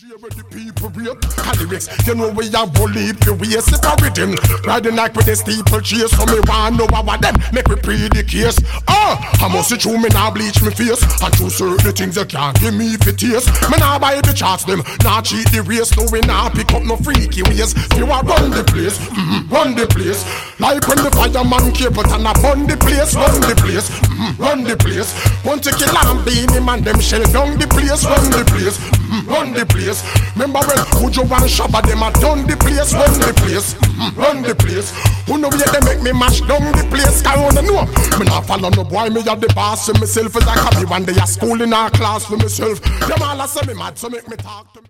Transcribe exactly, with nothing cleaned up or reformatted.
Where the people real lyrics, you know we have bully the way separate them. Riding like with the steeple chase, so me want know about them. Make me pre the case. Ah, I must see through me now bleach me face. And through certain things you can't give me for taste. Me now buy the charts them, now cheat the race. No we now pick up no freaky ways. You are run the place, mm-hmm, run the place. Like when the fireman keep it and I run the place, run the place, mm-hmm, run the place. Want to kill and beat him and them shell down the place, run the place, mm-hmm, run the place. Remember when Ujo and Shabba them a done the place, run the place, mm-hmm, run the place. Who know where they make me mash down the place? I wanna know. Me not follow no boy, me a the boss of myself. As I can be one day at school in our class for myself. Them all a say me mad, so make me talk to me.